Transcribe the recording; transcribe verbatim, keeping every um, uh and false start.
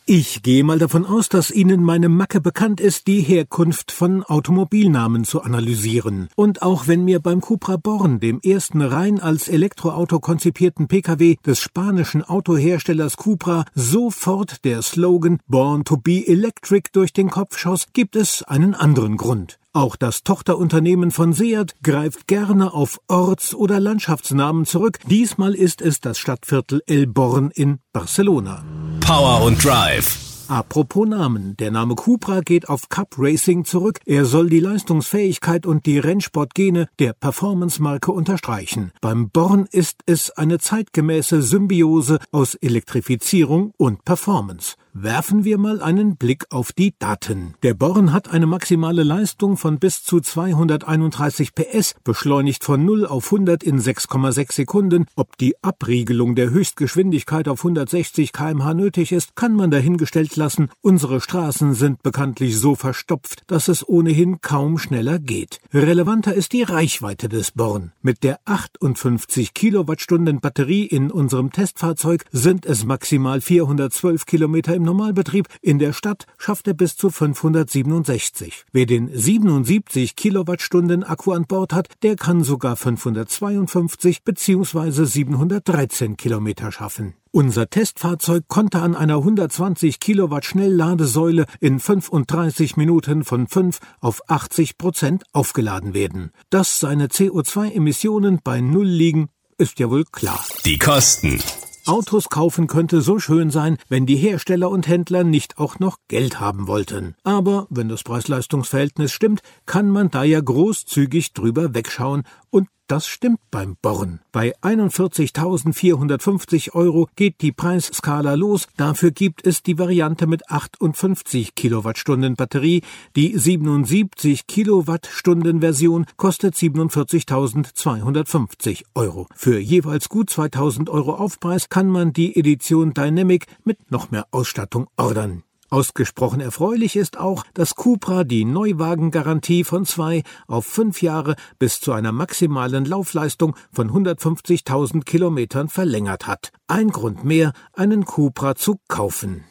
Ich gehe mal davon aus, dass Ihnen meine Macke bekannt ist, die Herkunft von Automobilnamen zu analysieren. Und auch wenn mir beim Cupra Born, dem ersten rein als Elektroauto konzipierten Pkw des spanischen Autoherstellers Cupra, sofort der Slogan Born to be Electric durch den Kopf schoss, gibt es einen anderen Grund. Auch das Tochterunternehmen von Seat greift gerne auf Orts- oder Landschaftsnamen zurück. Diesmal ist es das Stadtviertel El Born in Barcelona. Power und Drive. Apropos Namen, der Name Cupra geht auf Cup Racing zurück. Er soll die Leistungsfähigkeit und die Rennsportgene der Performance-Marke unterstreichen. Beim Born ist es eine zeitgemäße Symbiose aus Elektrifizierung und Performance. Werfen wir mal einen Blick auf die Daten. Der Born hat eine maximale Leistung von bis zu zweihunderteinunddreißig P S, beschleunigt von null auf hundert in sechs Komma sechs Sekunden. Ob die Abriegelung der Höchstgeschwindigkeit auf hundertsechzig Kilometer pro Stunde nötig ist, kann man dahingestellt lassen. Unsere Straßen sind bekanntlich so verstopft, dass es ohnehin kaum schneller geht. Relevanter ist die Reichweite des Born. Mit der achtundfünfzig Kilowattstunden Batterie in unserem Testfahrzeug sind es maximal vierhundertzwölf Kilometer im Normalbetrieb. In der Stadt schafft er bis zu fünfhundertsiebenundsechzig. Wer den siebenundsiebzig Kilowattstunden Akku an Bord hat, der kann sogar fünfhundertzweiundfünfzig bzw. siebenhundertdreizehn Kilometer schaffen. Unser Testfahrzeug konnte an einer hundertzwanzig Kilowatt Schnellladesäule in fünfunddreißig Minuten von fünf auf achtzig Prozent aufgeladen werden. Dass seine C O zwei Emissionen bei Null liegen, ist ja wohl klar. Die Kosten. Autos kaufen könnte so schön sein, wenn die Hersteller und Händler nicht auch noch Geld haben wollten. Aber wenn das Preis-Leistungs-Verhältnis stimmt, kann man da ja großzügig drüber wegschauen, und das stimmt beim Born. Bei einundvierzigtausendvierhundertfünfzig Euro geht die Preisskala los. Dafür gibt es die Variante mit achtundfünfzig Kilowattstunden Batterie. Die siebenundsiebzig Kilowattstunden Version kostet siebenundvierzigtausendzweihundertfünfzig Euro. Für jeweils gut zweitausend Euro Aufpreis kann man die Edition Dynamic mit noch mehr Ausstattung ordern. Ausgesprochen erfreulich ist auch, dass Cupra die Neuwagengarantie von zwei auf fünf Jahre bis zu einer maximalen Laufleistung von hundertfünfzigtausend Kilometern verlängert hat. Ein Grund mehr, einen Cupra zu kaufen.